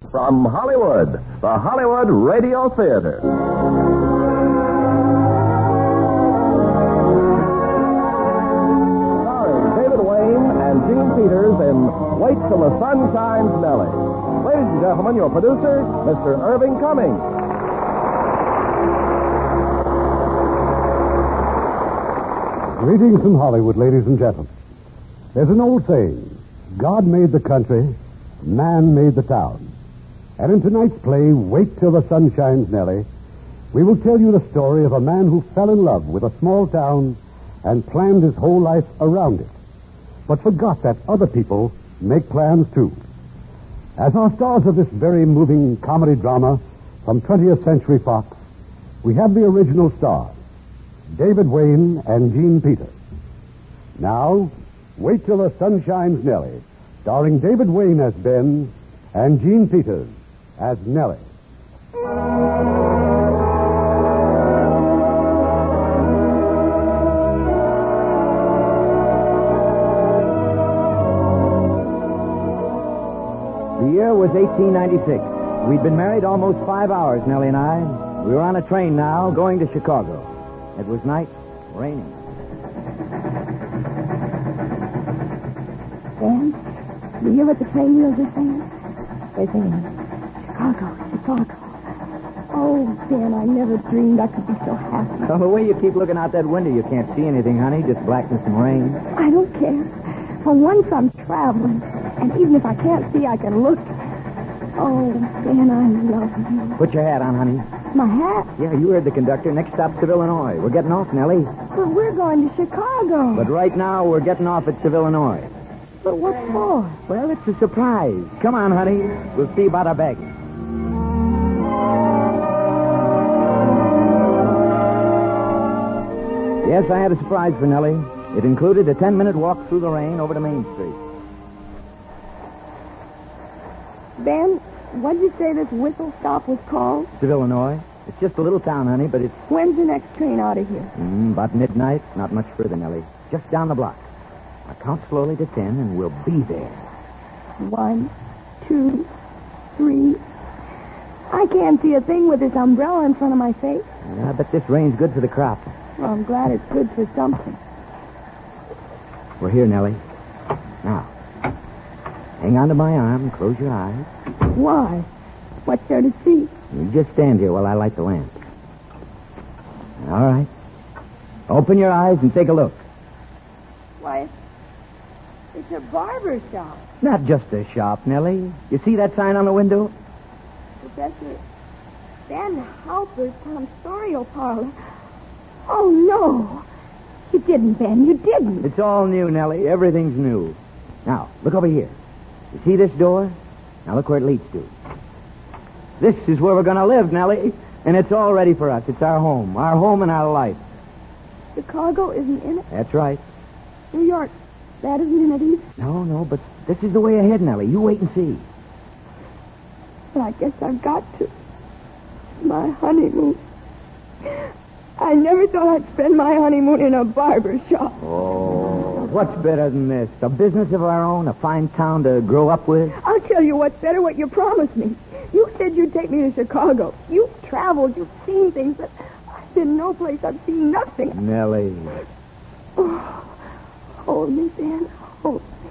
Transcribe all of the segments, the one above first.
From Hollywood, the Hollywood Radio Theater. Starring David Wayne and Gene Peters in Wait Till the Sun Shines, Nellie. Ladies and gentlemen, your producer, Mr. Irving Cummings. Greetings from Hollywood, ladies and gentlemen. There's an old saying, God made the country, man made the town. And in tonight's play, Wait Till the Sun Shines, Nellie, we will tell you the story of a man who fell in love with a small town and planned his whole life around it, but forgot that other people make plans too. As our stars of this very moving comedy drama from 20th Century Fox, we have the original stars, David Wayne and Gene Peters. Now, Wait Till the Sun Shines, Nellie, starring David Wayne as Ben and Gene Peters as Nellie. The year was 1896. We'd been married almost 5 hours, Nellie and I. We were on a train now, going to Chicago. It was night, raining. Ben, do you hear what the train wheels are saying? They're saying, Chicago, Chicago. Oh, Ben, I never dreamed I could be so happy. Well, the way you keep looking out that window, you can't see anything, honey, just blackness and rain. I don't care. For once, I'm traveling. And even if I can't see, I can look. Oh, Ben, I love you. Put your hat on, honey. My hat? Yeah, you heard the conductor. Next stop, Seville, Illinois. We're getting off, Nellie. But we're going to Chicago. But right now, we're getting off at Seville, Illinois. But what for? Well, it's a surprise. Come on, honey. We'll see about our baggage. Yes, I had a surprise for Nellie. It included a 10-minute walk through the rain over to Main Street. Ben, what'd you say this whistle stop was called? Seville, Illinois. It's just a little town, honey, but it's... When's the next train out of here? About midnight. Not much further, Nellie. Just down the block. I'll count slowly to 10, and we'll be there. 1, 2, 3. I can't see a thing with this umbrella in front of my face. I bet this rain's good for the crop. Well, I'm glad it's good for something. We're here, Nellie. Now, hang on to my arm and close your eyes. Why? What's there to see? You just stand here while I light the lamp. All right. Open your eyes and take a look. Why, it's a barber shop. Not just a shop, Nellie. You see that sign on the window? Professor Ben Halper's tonsorial parlor. Oh, no. You didn't, Ben. You didn't. It's all new, Nellie. Everything's new. Now, look over here. You see this door? Now look where it leads to. This is where we're going to live, Nellie. And it's all ready for us. It's our home and our life. Chicago isn't in it? That's right. New York, that isn't in it either? No, but this is the way ahead, Nellie. You wait and see. Well, I guess I've got to. My honeymoon. I never thought I'd spend my honeymoon in a barber shop. Oh, what's better than this? A business of our own, a fine town to grow up with? I'll tell you what's better, what you promised me. You said you'd take me to Chicago. You've traveled, you've seen things, but I've been no place, I've seen nothing. Nellie. Oh, hold me, Ben. Hold me.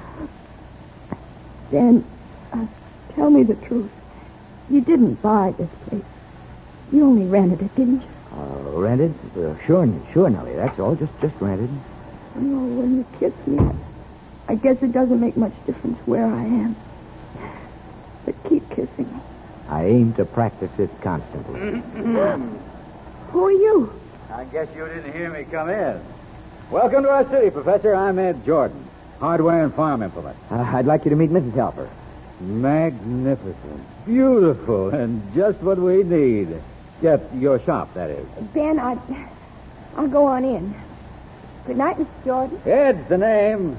Ben, tell me the truth. You didn't buy this place. You only rented it, didn't you? Rented? Sure, Nellie. That's all. Just rented. Oh, when you kiss me, I guess it doesn't make much difference where I am. But keep kissing me. I aim to practice it constantly. Who are you? I guess you didn't hear me come in. Welcome to our city, Professor. I'm Ed Jordan. Hardware and farm implements. I'd like you to meet Mrs. Halper. Magnificent. Beautiful. And just what we need. Just your shop, that is. Ben, I'll go on in. Good night, Mr. Jordan. Ed's the name.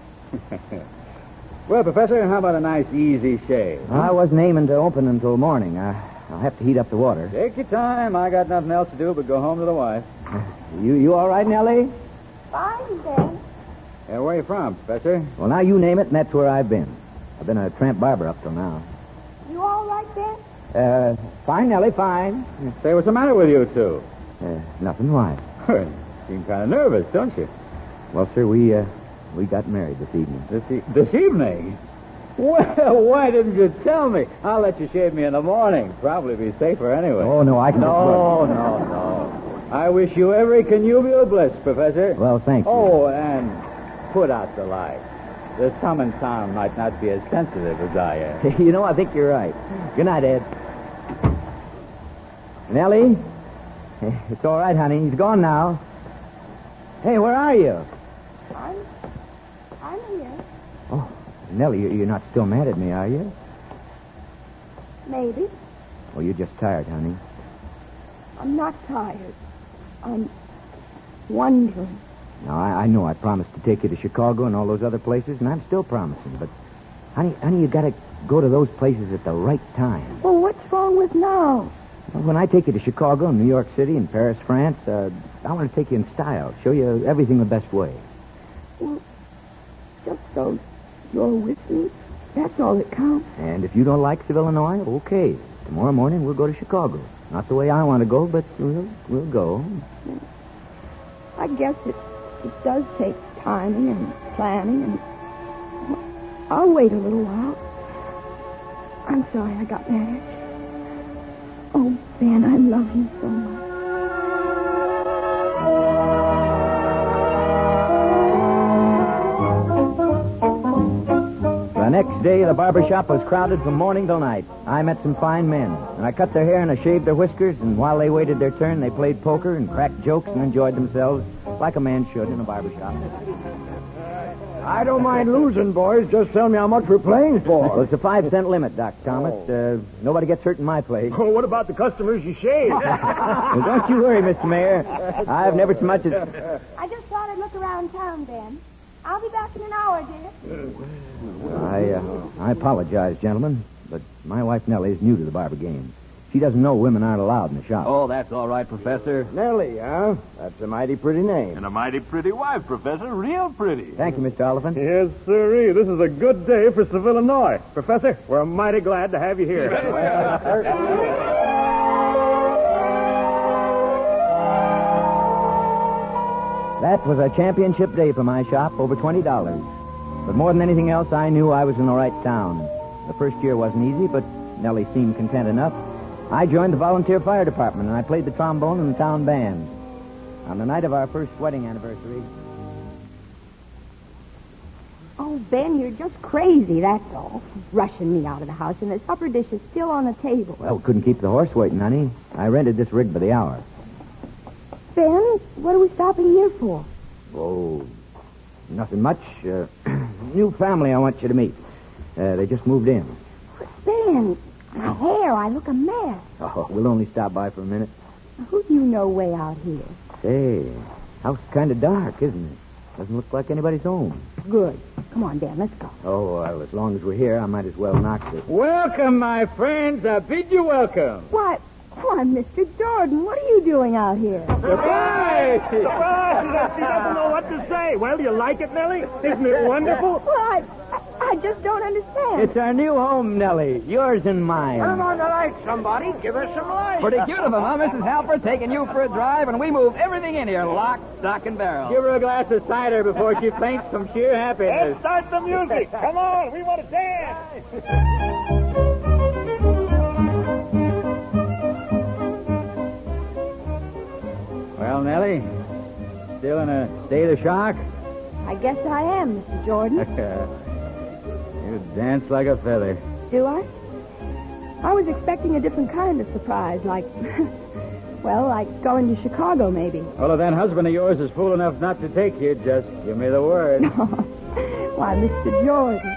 Well, Professor, how about a nice, easy shave? I wasn't aiming to open until morning. I'll have to heat up the water. Take your time. I got nothing else to do but go home to the wife. You all right, Nellie? Fine, Ben. Where are you from, Professor? Well, now you name it, and that's where I've been. I've been a tramp barber up till now. You right, Ben? Fine, Nellie, fine. Say, what's the matter with you two? Nothing. Why? You seem kind of nervous, don't you? Well, sir, we got married this evening. This evening? Well, why didn't you tell me? I'll let you shave me in the morning. Probably be safer anyway. Oh, no, I can... No. I wish you every connubial bliss, Professor. Well, thank you. Oh, and put out the light. There's some in town might not be as sensitive as I am. You know, I think you're right. Good night, Ed. Nellie? It's all right, honey. He's gone now. Hey, where are you? I'm here. Oh, Nellie, you're not still mad at me, are you? Maybe. Oh, you're just tired, honey. I'm not tired. I'm wondering. Now, I know I promised to take you to Chicago and all those other places, and I'm still promising. But, honey, you got to go to those places at the right time. Well, what's wrong with now? Well, when I take you to Chicago and New York City and Paris, France, I want to take you in style, show you everything the best way. Well, just so you're with me, that's all that counts. And if you don't like Seville, Illinois, okay. Tomorrow morning we'll go to Chicago. Not the way I want to go, but we'll go. I guess it does take timing and planning, and I'll wait a little while. I'm sorry I got mad at you. Oh, Ben, I love you so much. The next day, the barber shop was crowded from morning till night. I met some fine men, and I cut their hair and I shaved their whiskers, and while they waited their turn, they played poker and cracked jokes and enjoyed themselves like a man should in a barber shop. I don't mind losing, boys. Just tell me how much we're playing for. Well, it's a 5-cent limit, Doc Thomas. Nobody gets hurt in my place. Oh, what about the customers you shaved? Well, don't you worry, Mr. Mayor. I've never so much as... I just thought I'd look around town, Ben. I'll be back in an hour, dear. I apologize, gentlemen, but my wife Nellie is new to the barber game. She doesn't know women aren't allowed in the shop. Oh, that's all right, Professor. Nellie, huh? That's a mighty pretty name. And a mighty pretty wife, Professor. Real pretty. Thank you, Mr. Oliphant. Yes, sirree. This is a good day for Seville, Illinois. Professor, we're mighty glad to have you here. That was a championship day for my shop, over $20. But more than anything else, I knew I was in the right town. The first year wasn't easy, but Nellie seemed content enough. I joined the volunteer fire department, and I played the trombone in the town band. On the night of our first wedding anniversary... Oh, Ben, you're just crazy, that's all. Rushing me out of the house, and the supper dish is still on the table. Well, couldn't keep the horse waiting, honey. I rented this rig by the hour. Ben, what are we stopping here for? Oh, nothing much. New family I want you to meet. They just moved in. Ben, my hair, I look a mess. Oh, we'll only stop by for a minute. Who do you know way out here? Say, house is kind of dark, isn't it? Doesn't look like anybody's home. Good. Come on, Dan, let's go. Oh, well, as long as we're here, I might as well knock this. Welcome, my friends. I bid you welcome. Why, Mr. Jordan, what are you doing out here? Surprise! Surprise! She doesn't know what to say. Well, do you like it, Nellie? Isn't it wonderful? Well, I just don't understand. It's our new home, Nellie. Yours and mine. Turn on the light, somebody. Give us some light. Pretty cute of them, huh, Mrs. Halper? Taking you for a drive, and we move everything in here, lock, stock, and barrel. Give her a glass of cider before she faints from sheer happiness. Let's start the music. Come on, we want to dance. Well, Nellie, still in a state of shock? I guess I am, Mr. Jordan. You dance like a feather. Do I? I was expecting a different kind of surprise, like, well, like going to Chicago, maybe. Well, if that husband of yours is fool enough not to take you, just give me the word. Why, Mr. Jordan.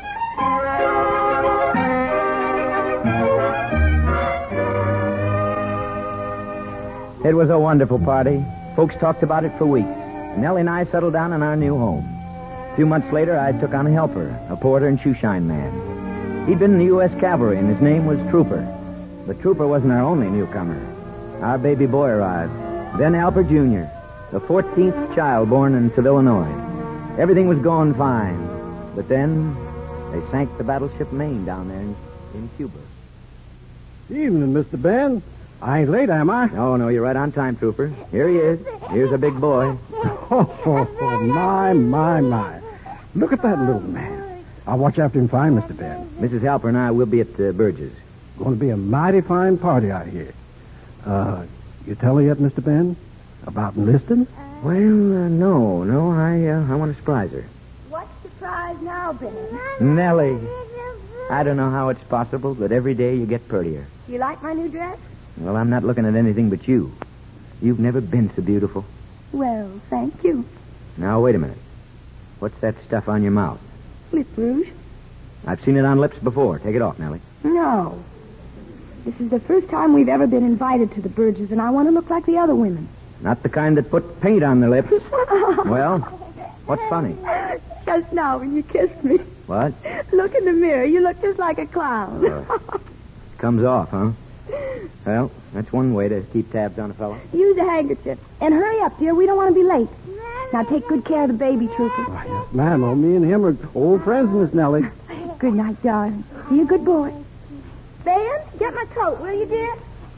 It was a wonderful party. Folks talked about it for weeks. Nellie and I settled down in our new home. A few months later, I took on a helper, a porter and shoeshine man. He'd been in the U.S. Cavalry, and his name was Trooper. But Trooper wasn't our only newcomer. Our baby boy arrived, Ben Halper Jr., the 14th child born in Seville, Illinois. Everything was going fine. But then they sank the battleship Maine down there in Cuba. Evening, Mr. Ben. I ain't late, am I? No, you're right on time, Trooper. Here he is. Here's a big boy. Oh, my. Look at that little man. I'll watch after him fine, Mr. Ben. Mrs. Halper and I will be at Burgess. Going to be a mighty fine party, I hear. You tell her yet, Mr. Ben? About enlisting? Well, no. I want to surprise her. What surprise now, Ben? Nellie. I don't know how it's possible, but every day you get prettier. Do you like my new dress? Well, I'm not looking at anything but you. You've never been so beautiful. Well, thank you. Now, wait a minute. What's that stuff on your mouth? Lip rouge? I've seen it on lips before. Take it off, Nellie. No. This is the first time we've ever been invited to the Burgess, and I want to look like the other women. Not the kind that put paint on their lips. Well, what's funny? Just now when you kissed me. What? Look in the mirror. You look just like a clown. Comes off, huh? Well, that's one way to keep tabs on a fellow. Use a handkerchief. And hurry up, dear. We don't want to be late. Now take good care of the baby, Trooper. Oh, yes, ma'am. Oh, me and him are old friends, Miss Nellie. Good night, darling. Be a good boy. Ben, get my coat, will you, dear?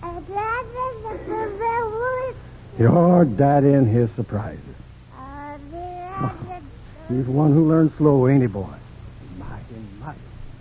Your daddy and his surprises. He's one who learns slow, ain't he, boy? Mighty.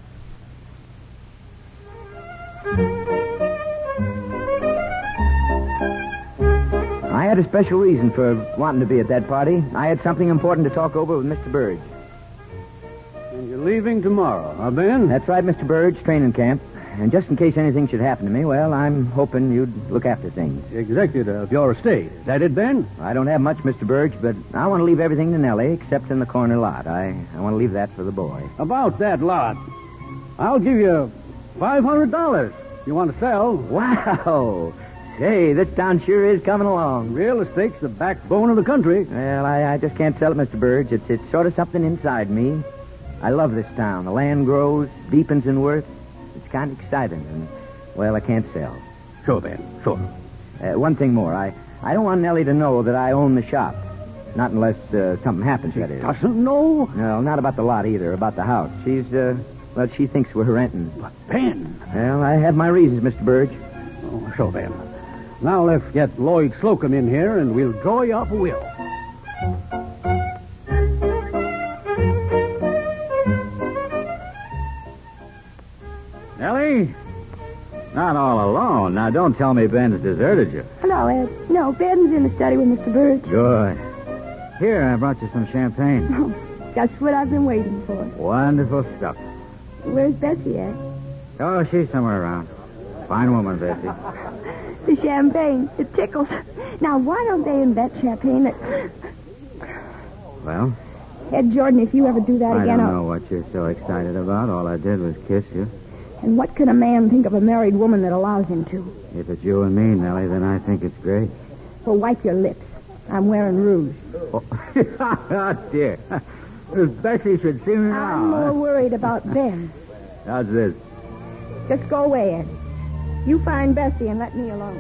I had a special reason for wanting to be at that party. I had something important to talk over with Mr. Burge. And you're leaving tomorrow, huh, Ben? That's right, Mr. Burge, training camp. And just in case anything should happen to me, well, I'm hoping you'd look after things. Executor of your estate. Is that it, Ben? I don't have much, Mr. Burge, but I want to leave everything to Nellie, except in the corner lot. I want to leave that for the boy. About that lot. I'll give you $500. You want to sell? Wow! Hey, this town sure is coming along. Real estate's the backbone of the country. Well, I just can't sell it, Mr. Burge. It's sort of something inside me. I love this town. The land grows, deepens in worth. It's kind of exciting, and, well, I can't sell. Sure, Ben. Sure. One thing more. I don't want Nellie to know that I own the shop. Not unless something happens, that is. Doesn't know? No, not about the lot either, about the house. She thinks we're renting. But, Ben... Well, I have my reasons, Mr. Burge. Oh, sure, Ben. Now let's get Lloyd Slocum in here, and we'll draw you up a will. Nellie? Not all alone. Now, don't tell me Ben's deserted you. Hello, Ed. No, Ben's in the study with Mr. Burge. Good. Here, I brought you some champagne. Oh, just what I've been waiting for. Wonderful stuff. Where's Bessie, Ed? Oh, she's somewhere around. Fine woman, Bessie. The champagne. It tickles. Now, why don't they invent champagne that... Well? Ed Jordan, if you ever do that I again, don't know what you're so excited about. All I did was kiss you. And what can a man think of a married woman that allows him to? If it's you and me, Nellie, then I think it's great. Well, wipe your lips. I'm wearing rouge. Oh, dear. If Bessie should see me now. I'm more worried about Ben. How's this? Just go away, Ed. You find Bessie and let me alone.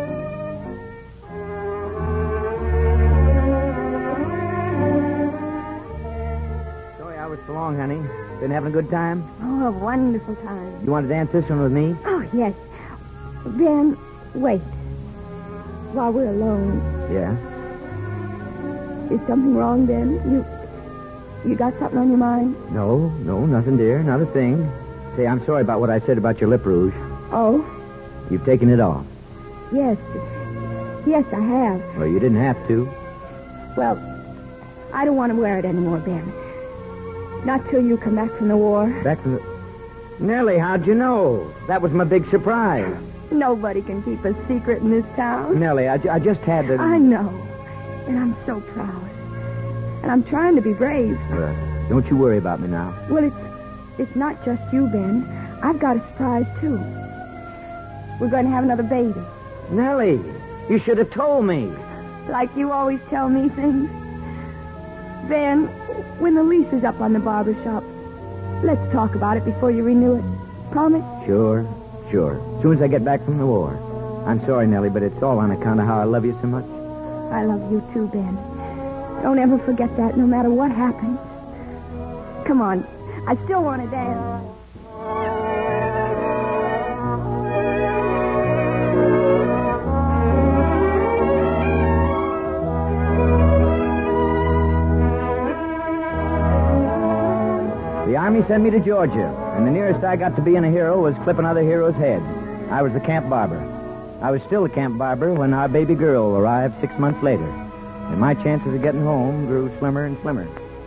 Sorry I was so long, honey. Been having a good time? Oh, a wonderful time. You want to dance this one with me? Oh, yes. Ben, wait. While we're alone, Yeah. is something wrong, Ben? You got something on your mind? No, nothing, dear. Not a thing. Say, I'm sorry about what I said about your lip rouge. Oh, You've taken it off. yes. Yes, I have. Well, you didn't have to. Well, I don't want to wear it anymore, Ben. Not till you come back from the war. Back to the... Nellie, how'd you know? That was my big surprise. Nobody can keep a secret in this town. Nellie, I just had to... I know. And I'm so proud. And I'm trying to be brave. Don't you worry about me now. Well, it's not just you, Ben. I've got a surprise, too. We're going to have another baby. Nellie, you should have told me. Like you always tell me things. Ben, when the lease is up on the barber shop, let's talk about it before you renew it. Promise? Sure. As soon as I get back from the war. I'm sorry, Nellie, but it's all on account of how I love you so much. I love you, too, Ben. Don't ever forget that, no matter what happens. Come on. I still want to dance. Army sent me to Georgia, and the nearest I got to being a hero was clipping other heroes' heads. I was the camp barber. I was still the camp barber when our baby girl arrived 6 months later, and my chances of getting home grew slimmer and slimmer.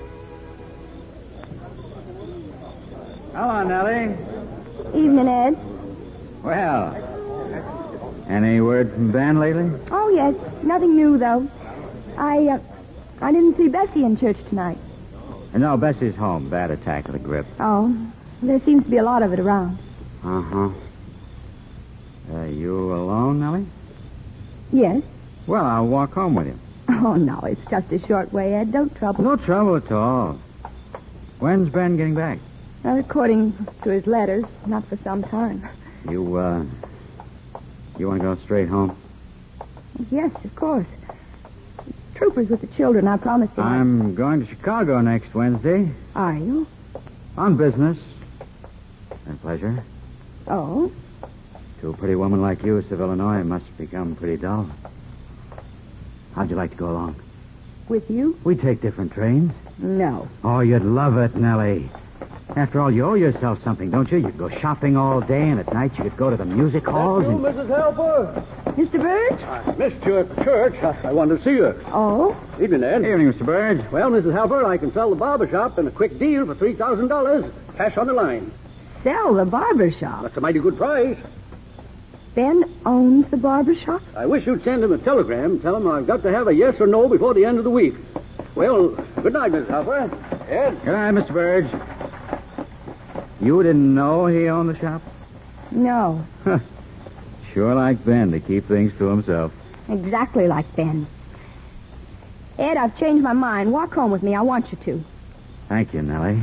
Hello, Nellie. Evening, Ed. Well, any word from Ben lately? Oh, yes. Nothing new, though. I didn't see Bessie in church tonight. No, Bessie's home. Bad attack of the grip. Oh, there seems to be a lot of it around. Uh-huh. You alone, Nellie? Yes. Well, I'll walk home with you. Oh, no, it's just a short way, Ed. Don't trouble. No trouble at all. When's Ben getting back? Well, according to his letters, not for some time. You want to go straight home? Yes, of course. Troopers with the children, I promised him. I'm going to Chicago next Wednesday. Are you? On business. And pleasure. Oh? To a pretty woman like you, of Illinois, must become pretty dull. How'd you like to go along? With you? We take different trains. No. Oh, you'd love it, Nellie. After all, you owe yourself something, don't you? You could go shopping all day, and at night you could go to the music halls. And... Mrs. Helper? Mr. Birch? I missed you at the church. I wanted to see you. Oh? Evening, Ed. Evening, Mr. Burge. Well, Mrs. Helper, I can sell the barber shop in a quick deal for $3,000. Cash on the line. Sell the barber shop. That's a mighty good price. Ben owns the barber shop? I wish you'd send him a telegram. Tell him I've got to have a yes or no before the end of the week. Well, good night, Mrs. Helper. Ed? Good night, Mr. Burge. You didn't know he owned the shop? No. Sure like Ben to keep things to himself. Exactly like Ben. Ed, I've changed my mind. Walk home with me. I want you to. Thank you, Nellie.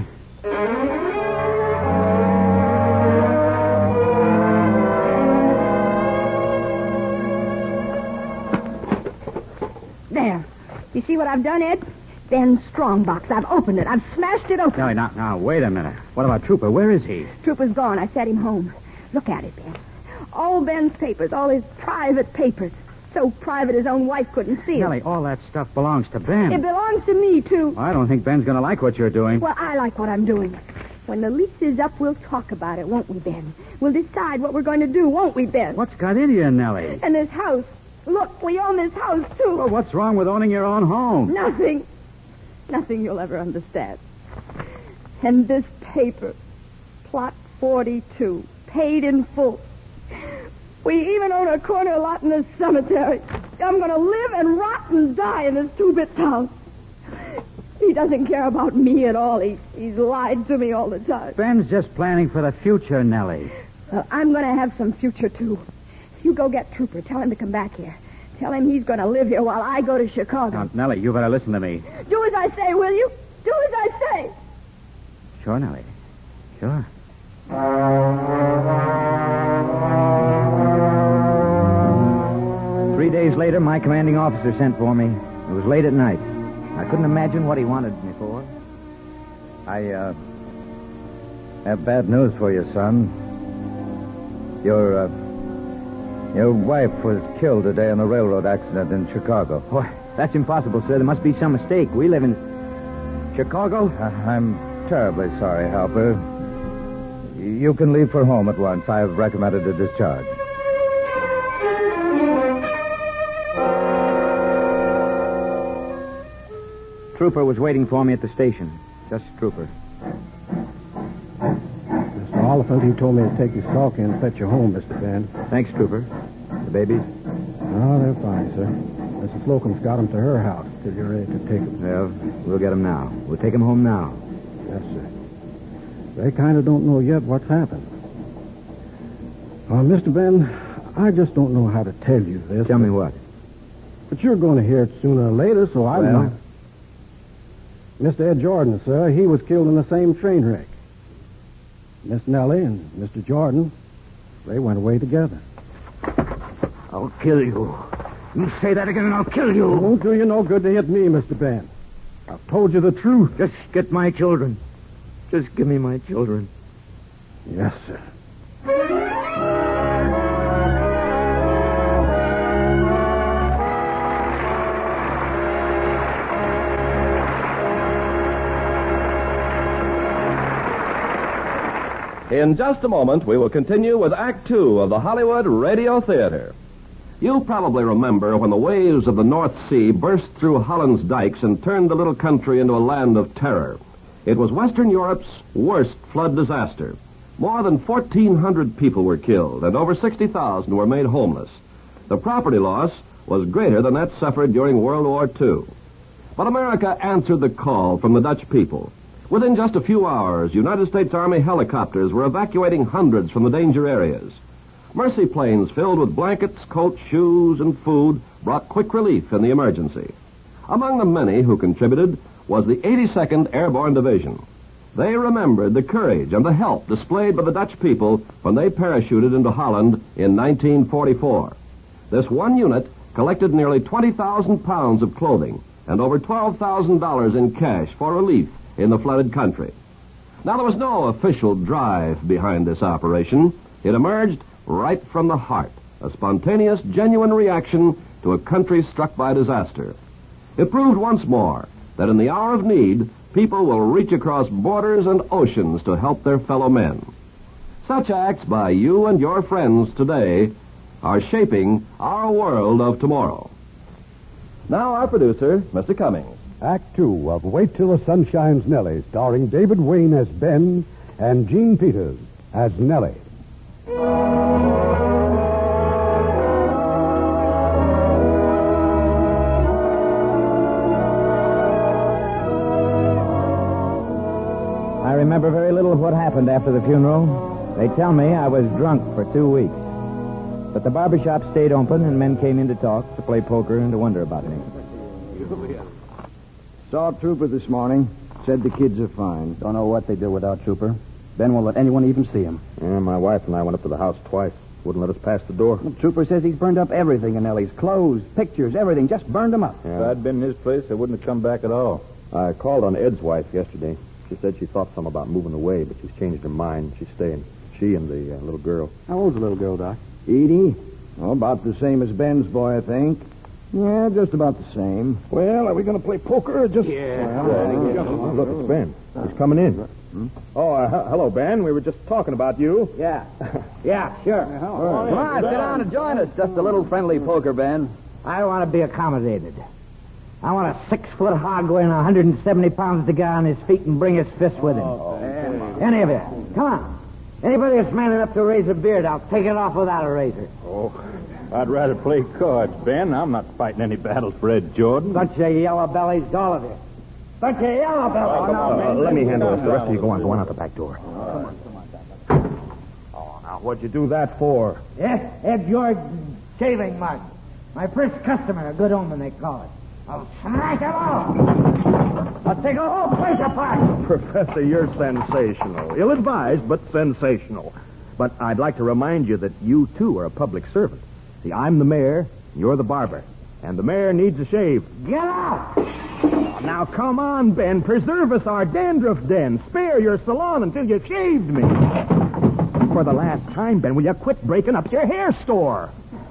There. You see what I've done, Ed? Ben's strong box. I've opened it. I've smashed it open. Nellie, now, wait a minute. What about Trooper? Where is he? Trooper's gone. I sent him home. Look at it, Ben. All Ben's papers, all his private papers. So private his own wife couldn't see it. Nellie, all that stuff belongs to Ben. It belongs to me, too. I don't think Ben's going to like what you're doing. Well, I like what I'm doing. When the lease is up, we'll talk about it, won't we, Ben? We'll decide what we're going to do, won't we, Ben? What's got into you, Nellie? And this house. Look, we own this house, too. Well, what's wrong with owning your own home? Nothing. Nothing you'll ever understand. And this paper, Plot 42, paid in full. We even own a corner lot in this cemetery. I'm going to live and rot and die in this two-bit town. He doesn't care about me at all. He's lied to me all the time. Ben's just planning for the future, Nellie. I'm going to have some future, too. You go get Trooper. Tell him to come back here. Tell him he's going to live here while I go to Chicago. Now, Nellie, you better listen to me. Do as I say, will you? Do as I say. Sure, Nellie. Sure. 3 days later, my commanding officer sent for me. It was late at night. I couldn't imagine what he wanted me for. I have bad news for you, son. Your wife was killed today in a railroad accident in Chicago. Boy, that's impossible, sir. There must be some mistake. We live in Chicago. I'm terribly sorry, Halper. You can leave for home at once. I have recommended a discharge. Trooper was waiting for me at the station. Just Trooper. Mr. Oliphant, he told me to take your stock in and fetch you home, Mr. Ben. Thanks, Trooper. The babies? Oh, they're fine, sir. Mrs. Slocum's got them to her house till you're ready to take them. Yeah, we'll get them now. We'll take them home now. Yes, sir. They kind of don't know yet what's happened. Mr. Ben, I just don't know how to tell you this. Tell me what? But you're going to hear it sooner or later, so I Well? might. Mr. Ed Jordan, sir, he was killed in the same train wreck. Miss Nellie and Mr. Jordan, they went away together. I'll kill you. You say that again and I'll kill It you. won't do you no good to hit me, Mr. Ben. I've told you the truth. Just get my children. Just give me my children. Yes, sir. In just a moment, we will continue with Act Two of the Hollywood Radio Theater. You probably remember when the waves of the North Sea burst through Holland's dikes and turned the little country into a land of terror. It was Western Europe's worst flood disaster. More than 1,400 people were killed, and over 60,000 were made homeless. The property loss was greater than that suffered during World War II. But America answered the call from the Dutch people. Within just a few hours, United States Army helicopters were evacuating hundreds from the danger areas. Mercy planes filled with blankets, coats, shoes, and food brought quick relief in the emergency. Among the many who contributed was the 82nd Airborne Division. They remembered the courage and the help displayed by the Dutch people when they parachuted into Holland in 1944. This one unit collected nearly 20,000 pounds of clothing and over $12,000 in cash for relief in the flooded country. Now, there was no official drive behind this operation. It emerged right from the heart, a spontaneous, genuine reaction to a country struck by disaster. It proved once more that in the hour of need, people will reach across borders and oceans to help their fellow men. Such acts by you and your friends today are shaping our world of tomorrow. Now, our producer, Mr. Cummings. Act Two of Wait Till the Sun Shines Nellie, starring David Wayne as Ben and Gene Peters as Nellie. I remember very little of what happened after the funeral. They tell me I was drunk for 2 weeks. But the barbershop stayed open, and men came in to talk, to play poker, and to wonder about me. Saw Trooper this morning. Said the kids are fine. Don't know what they do without Trooper. Ben won't let anyone even see him. Yeah, my wife and I went up to the house twice. Wouldn't let us pass the door. The Trooper says he's burned up everything in Ellie's clothes, pictures, everything. Just burned them up. Yeah. If I'd been in his place, I wouldn't have come back at all. I called on Ed's wife yesterday. She said she thought some about moving away, but she's changed her mind. She's staying. She and the little girl. How old's the little girl, Doc? Edie? Oh, about the same as Ben's boy, I think. Yeah, just about the same. Well, are we going to play poker or just... Look, it's Ben. He's coming in. Oh, hello, Ben. We were just talking about you. Yeah. Yeah, sure. Come on, sit down and join us. Just a little friendly poker, Ben. I want to be accommodated. I want a 6-foot hog weighing 170 pounds to get on his feet and bring his fist with him. Any of you. Come on. Anybody that's man enough to raise a beard, I'll take it off without a razor. Oh, I'd rather play cards, Ben. I'm not fighting any battles for Ed Jordan. Bunch of yellow bellies, all of you. Bunch of yellow bellies. Let me handle this. The rest of you go on out the back door. Oh, now, what'd you do that for? Yes, Ed Jordan shaving mug. My first customer, a good omen, they call it. I'll smack him off. I'll take a whole place apart. Professor, you're sensational. Ill-advised, but sensational. But I'd like to remind you that you, too, are a public servant. See, I'm the mayor, you're the barber. And the mayor needs a shave. Get out! Now, come on, Ben. Preserve us our dandruff den. Spare your salon until you've shaved me. For the last time, Ben, will you quit breaking up your hair store?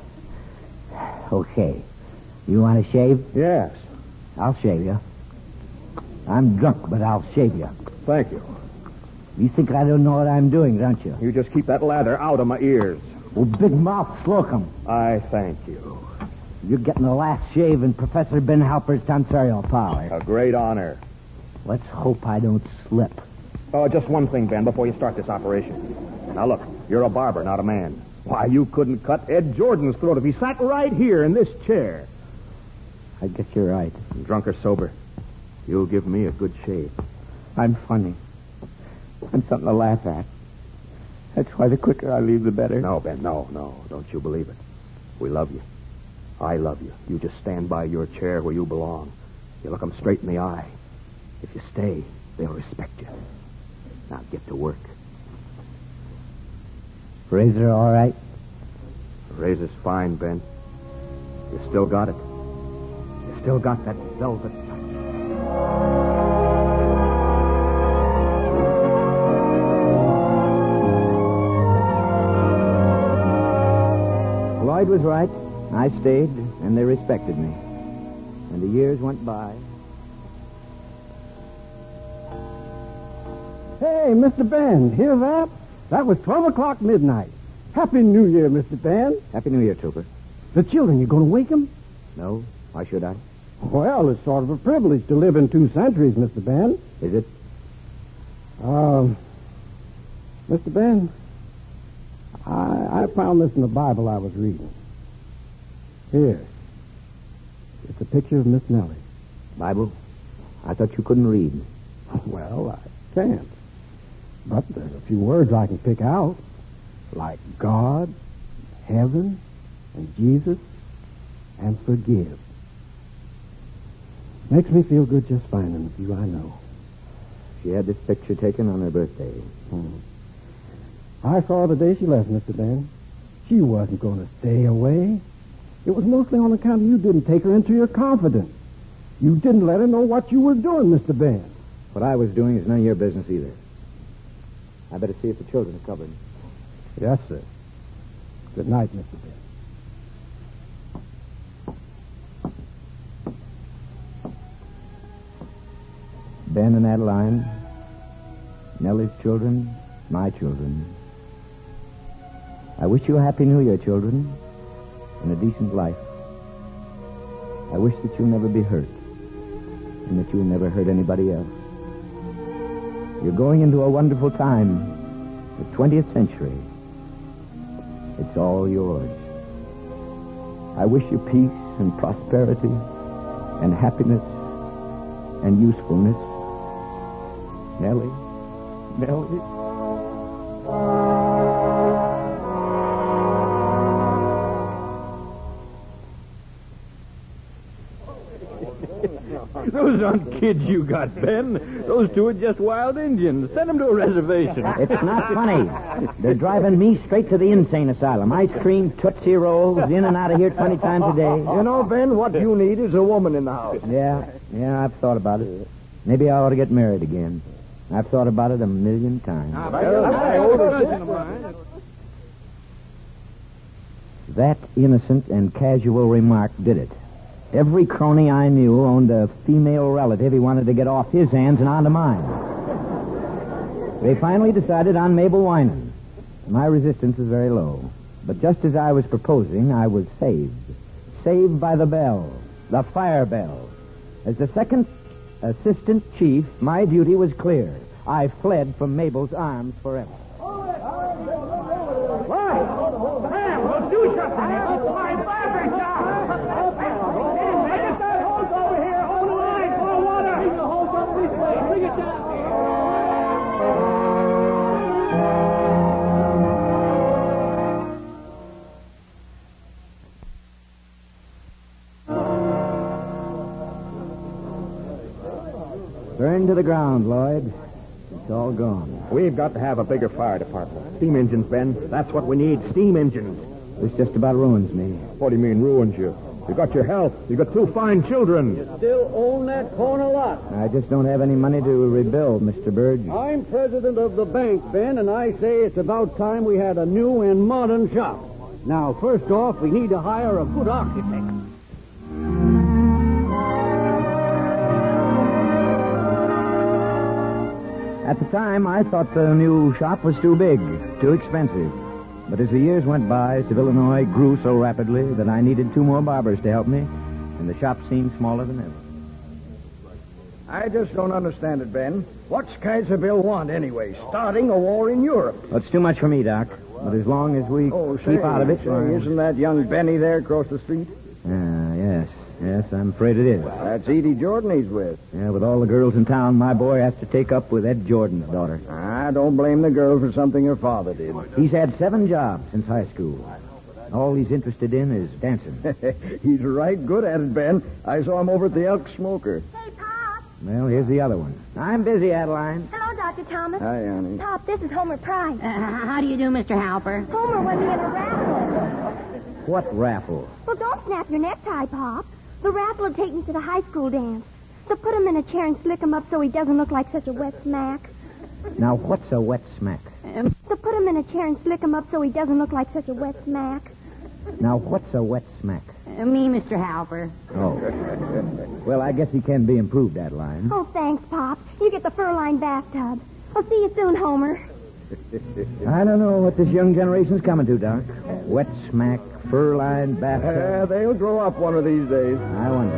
Okay. You want to shave? Yes. I'll shave you. I'm drunk, but I'll shave you. Thank you. You think I don't know what I'm doing, don't you? You just keep that lather out of my ears. Well, big mouth Slocum. I thank you. You're getting the last shave in Professor Ben Halper's tonsorial parlor. A great honor. Let's hope I don't slip. Oh, just one thing, Ben, before you start this operation. Now, look, you're a barber, not a man. Why, you couldn't cut Ed Jordan's throat if he sat right here in this chair. I guess you're right. Drunk or sober, you'll give me a good shave. I'm funny. I'm something to laugh at. That's why the quicker I leave, the better. No, Ben, no. Don't you believe it. We love you. I love you. You just stand by your chair where you belong. You look them straight in the eye. If you stay, they'll respect you. Now get to work. Razor all right? The razor's fine, Ben. You still got it. You still got that velvet touch. Lloyd was right. I stayed, and they respected me. And the years went by. Hey, Mr. Ben, hear that? That was 12 o'clock midnight. Happy New Year, Mr. Ben. Happy New Year, Trooper. The children, you going to wake them? No? Why should I? Well, it's sort of a privilege to live in 2 centuries, Mr. Ben. Is it? Mr. Ben, I found this in the Bible I was reading. Here. It's a picture of Miss Nellie. Bible? I thought you couldn't read. Well, I can't. But there's a few words I can pick out. Like God, heaven, and Jesus, and forgive. Makes me feel good just finding you, I know. She had this picture taken on her birthday. I saw her the day she left, Mr. Ben. She wasn't going to stay away. It was mostly on account of you didn't take her into your confidence. You didn't let her know what you were doing, Mr. Ben. What I was doing is none of your business either. I better see if the children are covered. Yes, sir. Good night, Mr. Ben. Ben and Adeline, Nellie's children, my children. I wish you a happy New Year, children, and a decent life. I wish that you'll never be hurt, and that you'll never hurt anybody else. You're going into a wonderful time, the 20th century. It's all yours. I wish you peace and prosperity and happiness and usefulness. Nellie. Those aren't kids you got, Ben. Those 2 are just wild Indians. Send them to a reservation. It's not funny. They're driving me straight to the insane asylum. Ice cream, Tootsie Rolls, in and out of here 20 times a day. You know, Ben, what you need is a woman in the house. Yeah, I've thought about it. Maybe I ought to get married again. I've thought about it a million times. That innocent and casual remark did it. Every crony I knew owned a female relative he wanted to get off his hands and onto mine. They finally decided on Mabel Winan. My resistance was very low. But just as I was proposing, I was saved. Saved by the bell, the fire bell. As the second assistant chief, my duty was clear. I fled from Mabel's arms forever. Why? Man, we'll do something. It's my barber shop. Get that hose over here. Hold the line for water. Bring the hose up this way. Bring it down. Burn to the ground, Lloyd. It's all gone. We've got to have a bigger fire department. Steam engines, Ben. That's what we need, steam engines. This just about ruins me. What do you mean, ruins you? You got your health. You got 2 fine children. You still own that corner lot. I just don't have any money to rebuild, Mr. Burge. I'm president of the bank, Ben, and I say it's about time we had a new and modern shop. Now, first off, we need to hire a good architect. At the time, I thought the new shop was too big, too expensive. But as the years went by, Seville, Illinois grew so rapidly that I needed 2 more barbers to help me, and the shop seemed smaller than ever. I just don't understand it, Ben. What's Kaiserville want, anyway? Starting a war in Europe. Well, it's too much for me, Doc. But as long as we keep out of it... Isn't that young Benny there across the street? Yes. Yes, I'm afraid it is. That's Edie Jordan he's with. Yeah, with all the girls in town, my boy has to take up with Ed Jordan's daughter. I don't blame the girl for something her father did. He's had 7 jobs since high school. All he's interested in is dancing. He's right good at it, Ben. I saw him over at the Elk Smoker. Hey, Pop. Well, here's the other one. I'm busy, Adeline. Hello, Dr. Thomas. Hi, honey. Pop, this is Homer Price. How do you do, Mr. Halper? Homer won me in a raffle. What raffle? Well, don't snap your necktie, Pop. The raffle will take me to the high school dance. So put him in a chair and slick him up so he doesn't look like such a wet smack. Now, what's a wet smack? So put him in a chair and slick him up so he doesn't look like such a wet smack. Now, what's a wet smack? Me, Mr. Halper. Oh. Well, I guess he can be improved, Adeline. Oh, thanks, Pop. You get the fur-lined bathtub. I'll see you soon, Homer. I don't know what this young generation's coming to, Doc. Wet smack, fur-lined bathtub. They'll grow up one of these days. I wonder.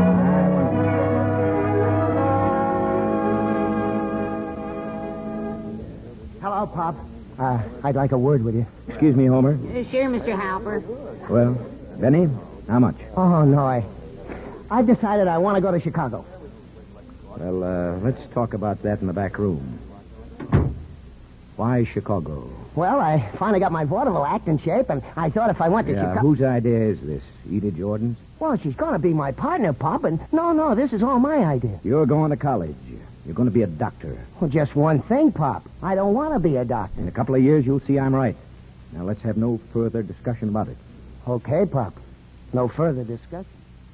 Hello, Pop. I'd like a word with you. Excuse me, Homer. Sure, Mr. Halper. Well, Benny, how much? Oh, no, I've decided I want to go to Chicago. Well, let's talk about that in the back room. Why Chicago? Well, I finally got my vaudeville act in shape, and I thought if I went to Chicago... Whose idea is this? Edie Jordan's? Well, she's going to be my partner, Pop, and no, this is all my idea. You're going to college. You're going to be a doctor. Well, just one thing, Pop. I don't want to be a doctor. In a couple of years, you'll see I'm right. Now, let's have no further discussion about it. Okay, Pop. No further discussion.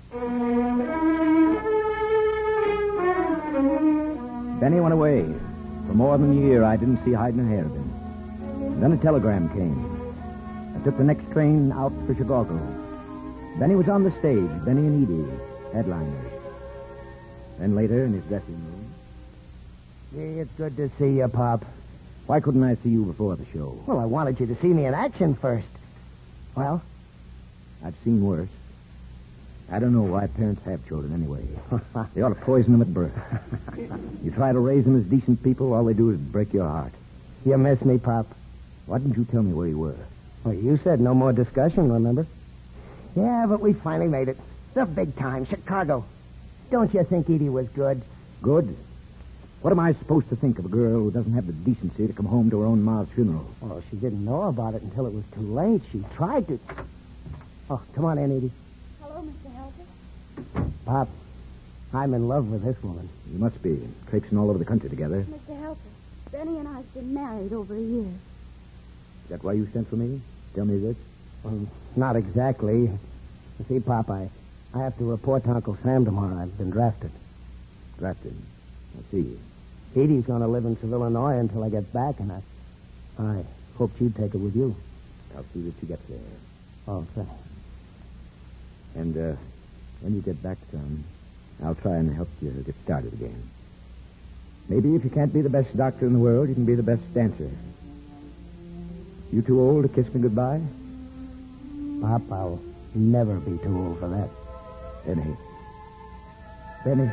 Benny went away. For more than a year, I didn't see hide nor hair of him. Then a telegram came. I took the next train out for Chicago. Benny was on the stage, Benny and Edie, headliners. Then later, in his dressing room. Gee, it's good to see you, Pop. Why couldn't I see you before the show? Well, I wanted you to see me in action first. Well? I've seen worse. I don't know why parents have children anyway. They ought to poison them at birth. You try to raise them as decent people, all they do is break your heart. You miss me, Pop. Why didn't you tell me where you were? Well, you said no more discussion, remember? Yeah, but we finally made it. The big time, Chicago. Don't you think Edie was good? Good? What am I supposed to think of a girl who doesn't have the decency to come home to her own ma's funeral? Well, she didn't know about it until it was too late. She tried to... Oh, come on in, Edie. Hello, Mr. Helper. Pop, I'm in love with this woman. You must be. Traipsing all over the country together. Mr. Helper, Benny and I have been married over a year. Is that why you sent for me? Tell me this. Well, not exactly. You see, Pop, I have to report to Uncle Sam tomorrow. I've been drafted. Drafted? I see. Edie's going to live in Seville, Illinois until I get back, and I hoped you'd take her with you. I'll see that she gets there. Oh, thanks. And when you get back to town, I'll try and help you get started again. Maybe if you can't be the best doctor in the world, you can be the best dancer. You too old to kiss me goodbye? Pop, I'll never be too old for that. Benny. Benny.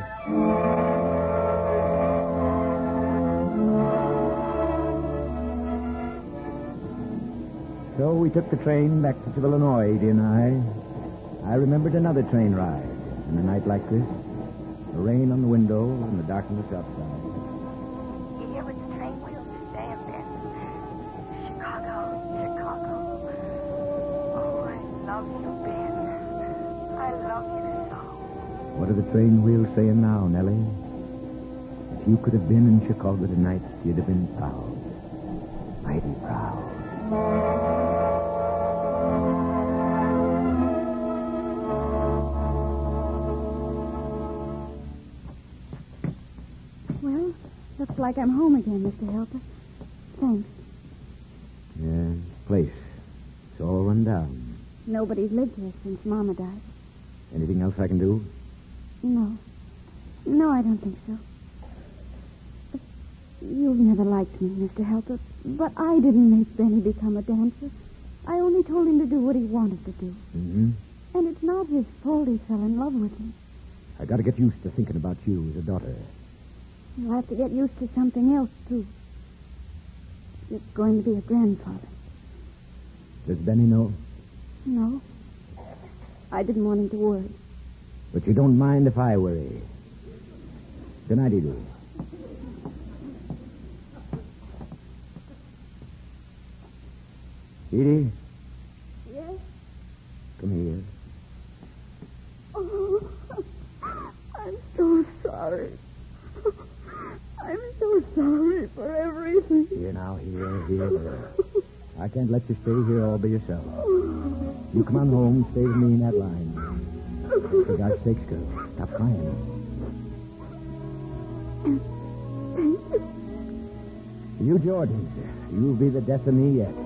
So we took the train back to Seville, Illinois, Edie and I. I remembered another train ride on a night like this. The rain on the window and the darkness outside. You hear what the train wheels are saying, Ben? Chicago. Oh, I love you, Ben. I love you so. What are the train wheels saying now, Nellie? If you could have been in Chicago tonight, you'd have been proud. Mighty proud. Well, looks like I'm home again, Mr. Helper. Thanks. Yeah, place. It's all run down. Nobody's lived here since Mama died. Anything else I can do? No, I don't think so. But you've never liked me, Mr. Helper. But I didn't make Benny become a dancer. I only told him to do what he wanted to do. Mm-hmm. And it's not his fault he fell in love with me. I got to get used to thinking about you as a daughter. You'll have to get used to something else, too. You're going to be a grandfather. Does Benny know? No. I didn't want him to worry. But you don't mind if I worry. Good night, Edie. Edie? Yes? Come here. Oh, I'm so sorry. I'm so sorry for everything. Here now, here. I can't let you stay here all by yourself. You come on home, stay with me in that line. For God's sakes, girl, stop crying. You, Jordan, you'll be the death of me yet.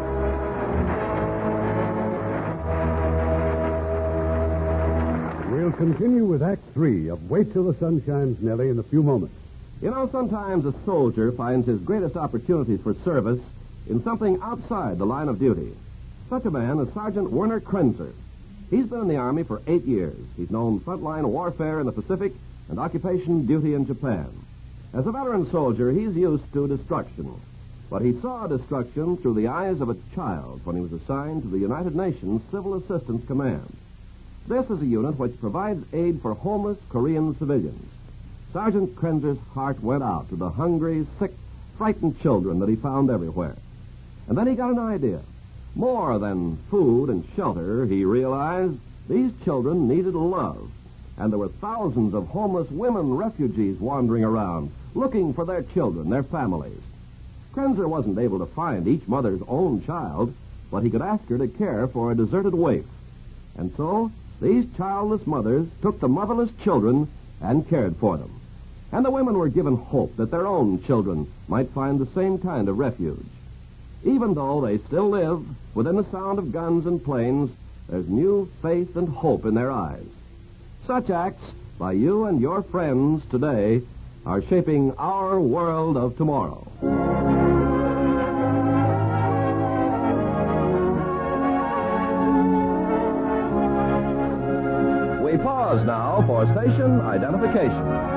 We'll continue with Act 3 of Wait Till the Sun Shines, Nellie, in a few moments. You know, sometimes a soldier finds his greatest opportunities for service in something outside the line of duty. Such a man is Sergeant Werner Krenzer. He's been in the Army for 8 years. He's known frontline warfare in the Pacific and occupation duty in Japan. As a veteran soldier, he's used to destruction. But he saw destruction through the eyes of a child when he was assigned to the United Nations Civil Assistance Command. This is a unit which provides aid for homeless Korean civilians. Sergeant Krenzer's heart went out to the hungry, sick, frightened children that he found everywhere. And then he got an idea. More than food and shelter, he realized these children needed love. And there were thousands of homeless women refugees wandering around, looking for their children, their families. Krenzer wasn't able to find each mother's own child, but he could ask her to care for a deserted waif. And so, these childless mothers took the motherless children and cared for them. And the women were given hope that their own children might find the same kind of refuge. Even though they still live within the sound of guns and planes, there's new faith and hope in their eyes. Such acts by you and your friends today are shaping our world of tomorrow. We pause now for station identification.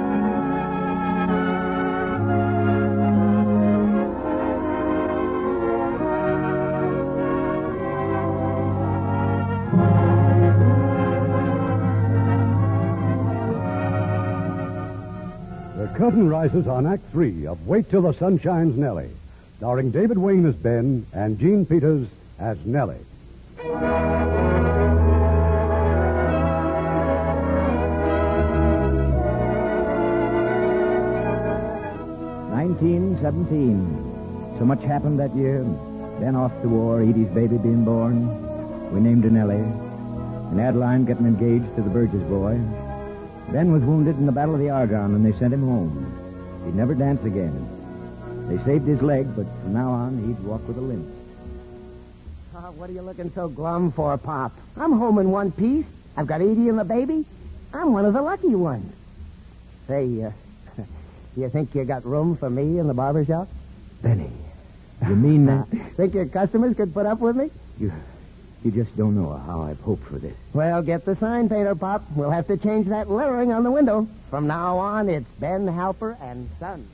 The curtain rises on Act 3 of Wait Till the Sun Shines, Nellie, starring David Wayne as Ben and Gene Peters as Nellie. 1917. So much happened that year. Ben off to war, Edie's baby being born. We named her Nellie. And Adeline getting engaged to the Burgess boy. Ben was wounded in the Battle of the Argonne, and they sent him home. He'd never dance again. They saved his leg, but from now on, he'd walk with a limp. Oh, what are you looking so glum for, Pop? I'm home in one piece. I've got Edie and the baby. I'm one of the lucky ones. Say, you think you got room for me in the barber shop? Benny, you mean that? Think your customers could put up with me? You just don't know how I've hoped for this. Well, get the sign painter, Pop. We'll have to change that lettering on the window. From now on, it's Ben Halper and Son.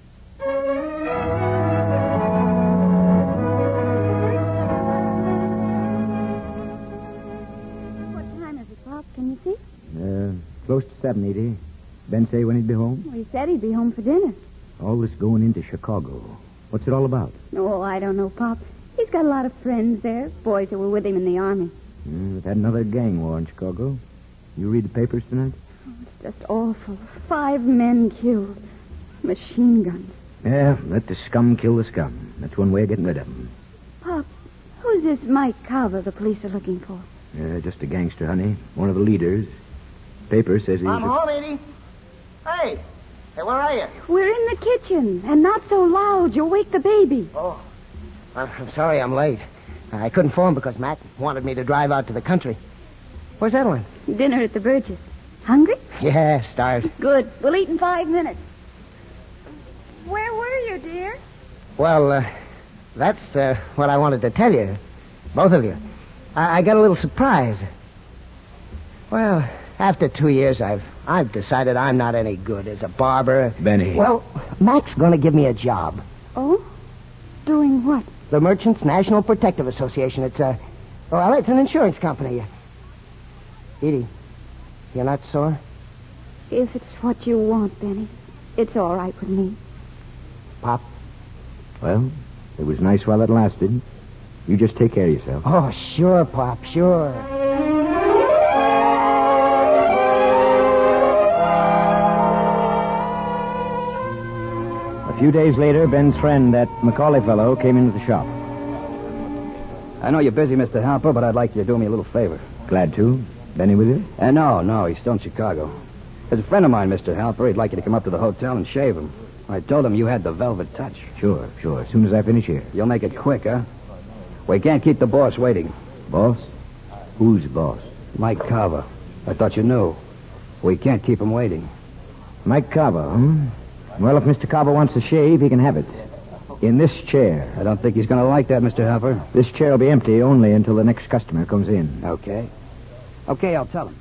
What time is it, Pop? Can you see? Close to 7, Edie. Ben say when he'd be home? Well, he said he'd be home for dinner. All this going into Chicago. What's it all about? Oh, I don't know, Pop. He's got a lot of friends there, boys that were with him in the Army. We've had another gang war in Chicago. You read the papers tonight? Oh, it's just awful. 5 men killed. Machine guns. Yeah, let the scum kill the scum. That's one way of getting rid of them. Pop, who's this Mike Carver the police are looking for? Just a gangster, honey. One of the leaders. Paper says he's... I'm home, Edie. Hey, where are you? We're in the kitchen, and not so loud. You'll wake the baby. Oh, I'm sorry I'm late. I couldn't phone because Mac wanted me to drive out to the country. Where's Evelyn? Dinner at the Burgess. Hungry? Yeah, starved. Good. We'll eat in 5 minutes. Where were you, dear? Well, that's what I wanted to tell you. Both of you. I got a little surprise. Well, after 2 years, I've decided I'm not any good as a barber. Benny. Well, Mac's going to give me a job. Oh? Doing what? The Merchants National Protective Association. It's it's an insurance company. Edie, you're not sore? If it's what you want, Benny, it's all right with me. Pop? Well, it was nice while it lasted. You just take care of yourself. Oh, sure, Pop, sure. A few days later, Ben's friend, that Macaulay fellow, came into the shop. I know you're busy, Mr. Halper, but I'd like you to do me a little favor. Glad to. Benny with you? No, he's still in Chicago. There's a friend of mine, Mr. Halper. He'd like you to come up to the hotel and shave him. I told him you had the velvet touch. Sure. As soon as I finish here. You'll make it quick, huh? We can't keep the boss waiting. Boss? Who's boss? Mike Carver. I thought you knew. We can't keep him waiting. Mike Carver, Well, if Mr. Carver wants a shave, he can have it. In this chair. I don't think he's going to like that, Mr. Halper. This chair will be empty only until the next customer comes in. Okay. Okay, I'll tell him.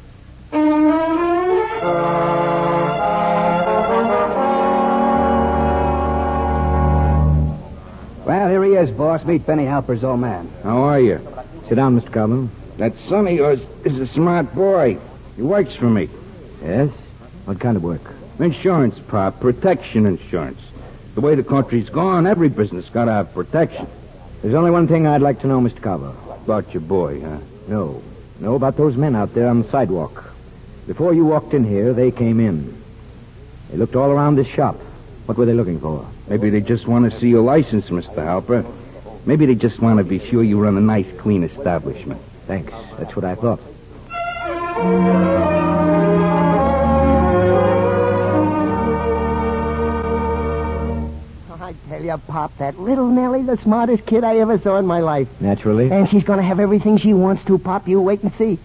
Well, here he is, boss. Meet Benny Halper's old man. How are you? Sit down, Mr. Carver. That son of yours is a smart boy. He works for me. Yes? What kind of work? Insurance, Pop. Protection insurance. The way the country's gone, every business got to have protection. There's only one thing I'd like to know, Mr. Carver. About your boy, huh? No. No, about those men out there on the sidewalk. Before you walked in here, they came in. They looked all around this shop. What were they looking for? Maybe they just want to see your license, Mr. Halper. Maybe they just want to be sure you run a nice, clean establishment. Thanks. That's what I thought. I tell you, Pop, that little Nellie, the smartest kid I ever saw in my life. Naturally. And she's going to have everything she wants to, Pop. You wait and see.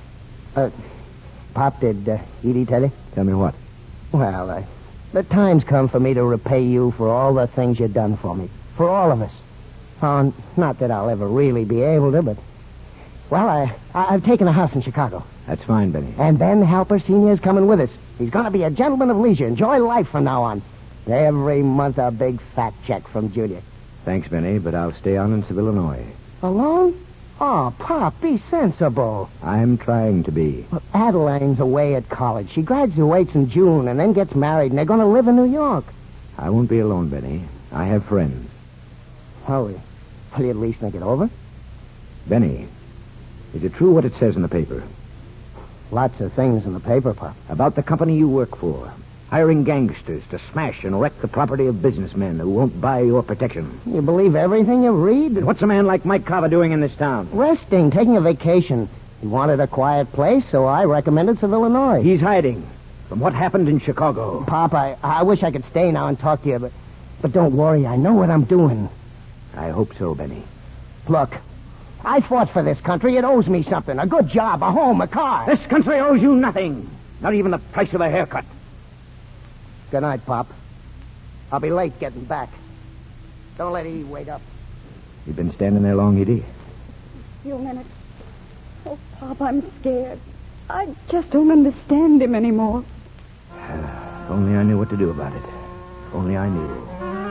Pop, did Edie tell you? Tell me what? Well, the time's come for me to repay you for all the things you've done for me. For all of us. Oh, not that I'll ever really be able to, but... Well, I've taken a house in Chicago. That's fine, Benny. And Ben Halper Sr. is coming with us. He's going to be a gentleman of leisure. Enjoy life from now on. Every month a big fat check from Junior. Thanks, Benny, but I'll stay on in Illinois. Alone? Oh, Pop, be sensible. I'm trying to be. Well, Adeline's away at college. She graduates in June and then gets married, and they're going to live in New York. I won't be alone, Benny. I have friends. Oh, will you at least think it over? Benny, is it true what it says in the paper? Lots of things in the paper, Pop. About the company you work for. Hiring gangsters to smash and wreck the property of businessmen who won't buy your protection. You believe everything you read? And what's a man like Mike Carver doing in this town? Resting, taking a vacation. He wanted a quiet place, so I recommended Illinois. He's hiding from what happened in Chicago. Pop, I wish I could stay now and talk to you, but don't worry. I know what I'm doing. I hope so, Benny. Look, I fought for this country. It owes me something. A good job, a home, a car. This country owes you nothing. Not even the price of a haircut. Good night, Pop. I'll be late getting back. Don't let Edie wait up. You've been standing there long, Edie? A few minutes. Oh, Pop, I'm scared. I just don't understand him anymore. If only I knew what to do about it. If only I knew.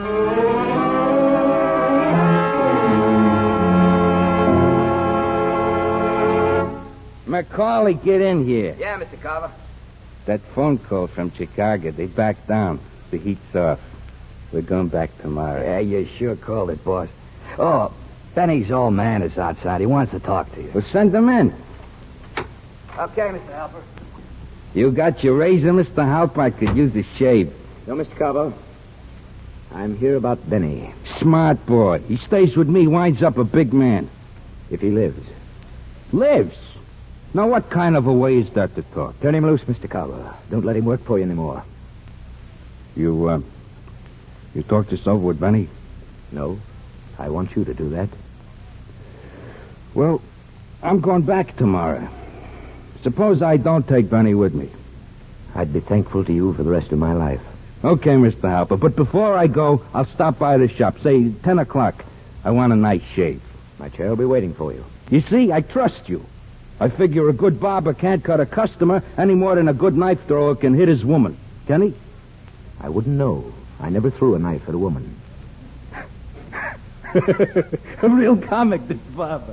Macaulay, get in here. Yeah, Mr. Carver. That phone call from Chicago, they backed down. The heat's off. We're going back tomorrow. Yeah, you sure called it, boss. Oh, Benny's old man is outside. He wants to talk to you. Well, send them in. Okay, Mr. Halper. You got your razor, Mr. Halper? I could use a shave. No, Mr. Carver. I'm here about Benny. Smart boy. He stays with me, winds up a big man. If he lives. Lives? Now, what kind of a way is that to talk? Turn him loose, Mr. Carver. Don't let him work for you anymore. You talked this over with Benny? No. I want you to do that. Well, I'm going back tomorrow. Suppose I don't take Benny with me. I'd be thankful to you for the rest of my life. Okay, Mr. Halper, but before I go, I'll stop by the shop, say 10 o'clock. I want a nice shave. My chair will be waiting for you. You see, I trust you. I figure a good barber can't cut a customer any more than a good knife thrower can hit his woman. Can he? I wouldn't know. I never threw a knife at a woman. A real comic, this barber.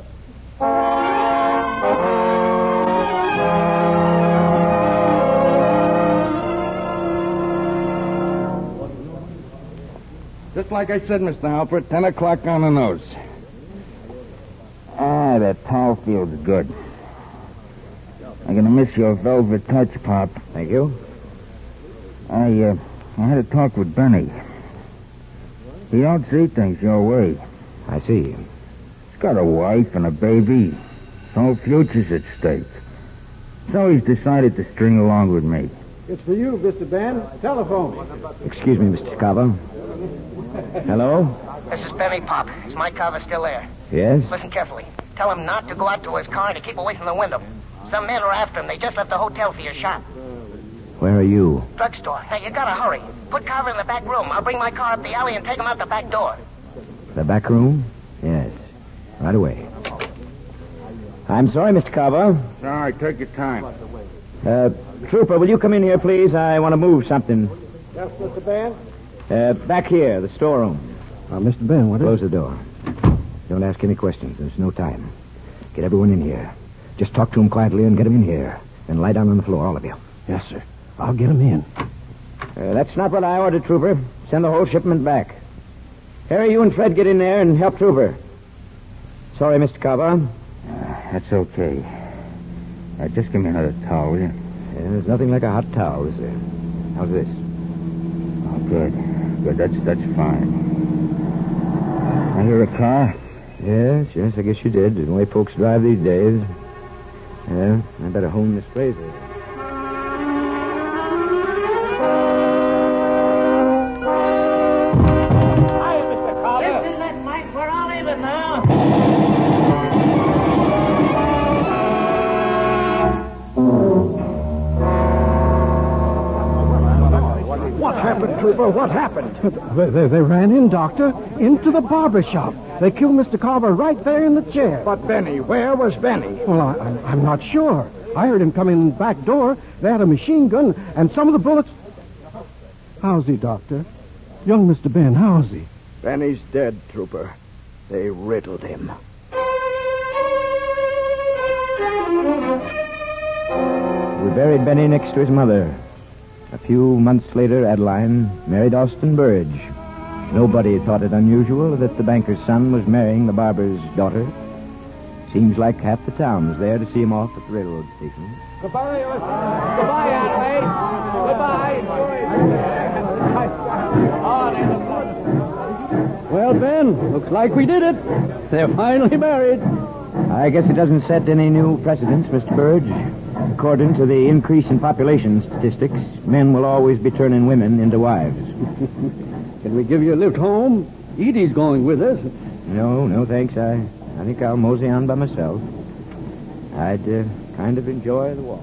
Just like I said, Mr. Halper, 10 o'clock on the nose. Ah, that towel feels good. I'm gonna miss your velvet touch, Pop. Thank you. I had a talk with Benny. He don't see things your way. I see. He's got a wife and a baby. His whole future's at stake. So he's decided to string along with me. It's for you, Mr. Ben. Telephone. Excuse me, Mr. Carver. Hello? This is Benny, Pop. Is Mike Carver still there? Yes? Listen carefully. Tell him not to go out to his car and to keep away from the window. Some men are after him. They just left the hotel for your shop. Where are you? Drugstore. Hey, you gotta hurry. Put Carver in the back room. I'll bring my car up the alley and take him out the back door. The back room? Yes. Right away. I'm sorry, Mr. Carver. All right, take your time. Trooper, will you come in here, please? I want to move something. Yes, Mr. Ben? Back here, the storeroom. Mr. Ben, what is Close the door. Don't ask any questions. There's no time. Get everyone in here. Just talk to them quietly and get them in here. Then lie down on the floor, all of you. Yes, sir. I'll get him in. That's not what I ordered, Trooper. Send the whole shipment back. Harry, you and Fred get in there and help Trooper. Sorry, Mr. Carver. That's okay. Just give me another towel, will you? There's nothing like a hot towel, is there? How's this? Oh, good. Good, that's fine. I hear a car. Yes, I guess you did. The way folks drive these days. Yeah, I better hone this razor. Hi, Mr. Carver. This is it, Mike. We're all even now. What happened, Trooper? What happened? They ran in, Doctor, into the barber shop. They killed Mr. Carver right there in the chair. But Benny, where was Benny? Well, I'm not sure. I heard him come in the back door. They had a machine gun, and some of the bullets... How's he, Doctor? Young Mr. Ben, how's he? Benny's dead, Trooper. They riddled him. We buried Benny next to his mother. A few months later, Adeline married Austin Burridge. Nobody thought it unusual that the banker's son was marrying the barber's daughter. Seems like half the town was there to see him off at the railroad station. Goodbye, Adelaide. Goodbye. Well, Ben, looks like we did it. They're finally married. I guess it doesn't set any new precedents, Mr. Burridge. According to the increase in population statistics, men will always be turning women into wives. Can we give you a lift home? Edie's going with us. No, thanks. I think I'll mosey on by myself. I'd kind of enjoy the walk.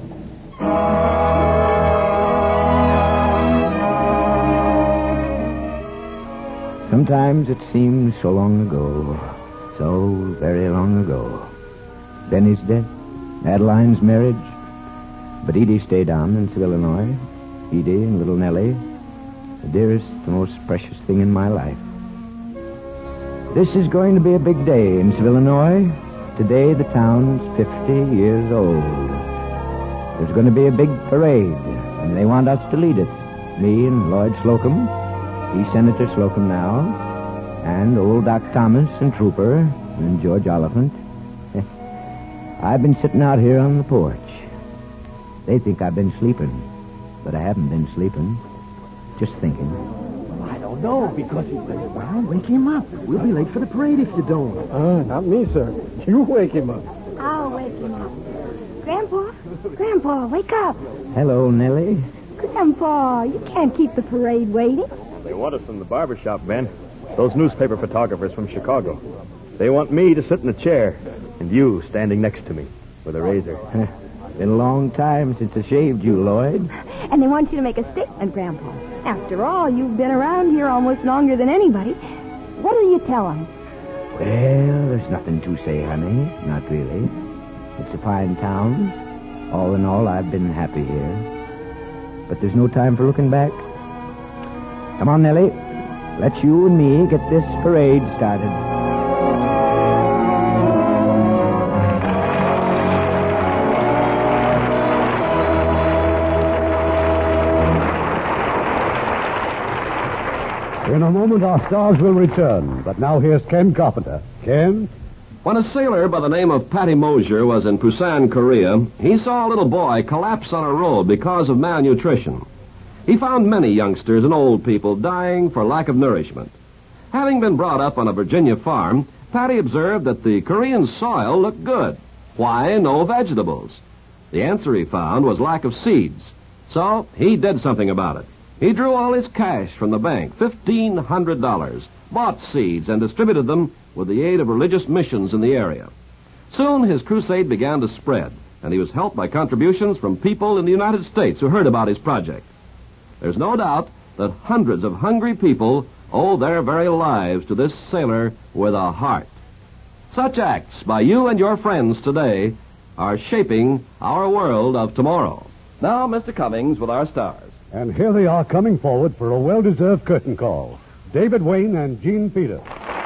Sometimes it seems so long ago, so very long ago. Benny's dead, Adeline's marriage, but Edie stayed on in Seville, Illinois. Edie and little Nellie, the dearest, the most precious thing in my life. This is going to be a big day in Seville, Illinois. Today the town's 50 years old. There's going to be a big parade, and they want us to lead it. Me and Lloyd Slocum, he's Senator Slocum now, and old Doc Thomas and Trooper and George Oliphant. I've been sitting out here on the porch. They think I've been sleeping, but I haven't been sleeping. Just thinking. I don't know, because he's been around. Wake him up. We'll be late for the parade if you don't. Not me, sir. You wake him up. I'll wake him up. Grandpa, wake up. Hello, Nellie. Grandpa, you can't keep the parade waiting. They want us in the barber shop, Ben. Those newspaper photographers from Chicago. They want me to sit in a chair, and you standing next to me with a razor. Been a long time since I shaved you, Lloyd. And they want you to make a statement, Grandpa. After all, you've been around here almost longer than anybody. What'll you tell them? Well, there's nothing to say, honey. Not really. It's a fine town. All in all, I've been happy here. But there's no time for looking back. Come on, Nellie. Let's you and me get this parade started. In a moment, our stars will return. But now here's Ken Carpenter. Ken? When a sailor by the name of Patty Mosier was in Busan, Korea, he saw a little boy collapse on a road because of malnutrition. He found many youngsters and old people dying for lack of nourishment. Having been brought up on a Virginia farm, Patty observed that the Korean soil looked good. Why no vegetables? The answer he found was lack of seeds. So he did something about it. He drew all his cash from the bank, $1,500, bought seeds, and distributed them with the aid of religious missions in the area. Soon his crusade began to spread. and he was helped by contributions from people in the United States who heard about his project. There's no doubt that hundreds of hungry people owe their very lives to this sailor with a heart. Such acts by you and your friends today are shaping our world of tomorrow. Now, Mr. Cummings with our stars. And here they are coming forward for a well-deserved curtain call. David Wayne and Gene Peters.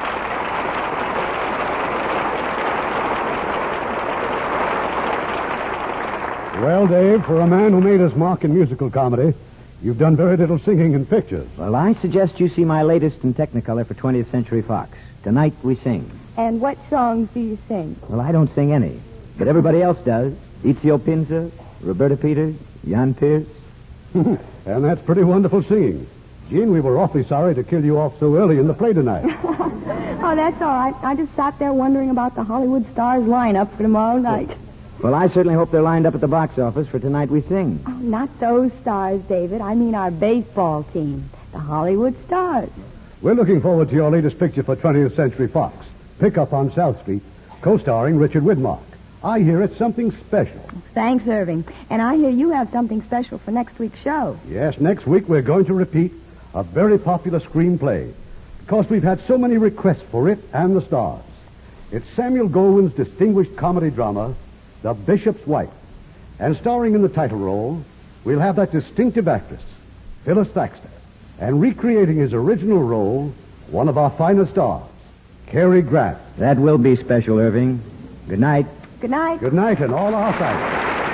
Well, Dave, for a man who made his mark in musical comedy, you've done very little singing in pictures. Well, I suggest you see my latest in Technicolor for 20th Century Fox. Tonight We Sing. And what songs do you sing? Well, I don't sing any, but everybody else does. Ezio Pinza, Roberta Peters, Jan Pierce. And that's pretty wonderful singing. Gene, we were awfully sorry to kill you off so early in the play tonight. Oh, that's all right. I just sat there wondering about the Hollywood Stars lineup for tomorrow night. Well, I certainly hope they're lined up at the box office for Tonight We Sing. Oh, not those stars, David. I mean our baseball team, the Hollywood Stars. We're looking forward to your latest picture for 20th Century Fox, Pickup on South Street, co-starring Richard Widmark. I hear it's something special. Thanks, Irving. And I hear you have something special for next week's show. Yes, next week we're going to repeat a very popular screenplay because we've had so many requests for it and the stars. It's Samuel Goldwyn's distinguished comedy drama, The Bishop's Wife. And starring in the title role, we'll have that distinctive actress, Phyllis Thaxter. And recreating his original role, one of our finest stars, Cary Grant. That will be special, Irving. Good night. Good night. Good night, and all our thanks.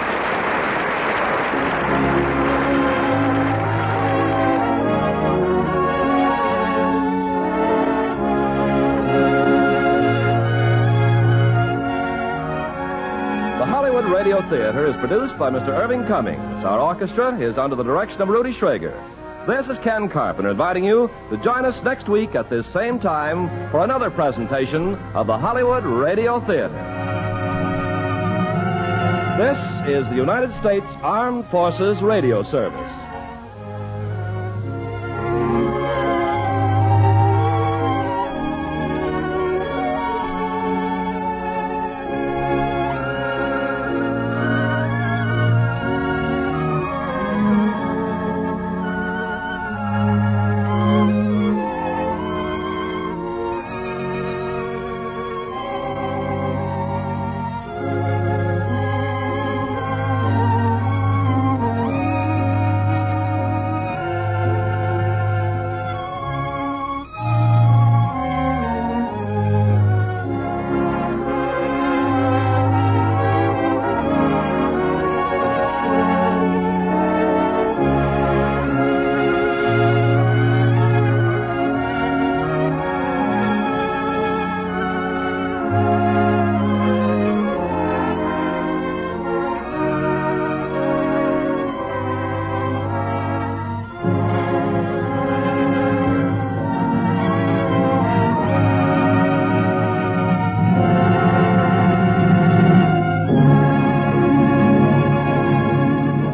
The Hollywood Radio Theater is produced by Mr. Irving Cummings. Our orchestra is under the direction of Rudy Schrager. This is Ken Carpenter inviting you to join us next week at this same time for another presentation of the Hollywood Radio Theater. This is the United States Armed Forces Radio Service.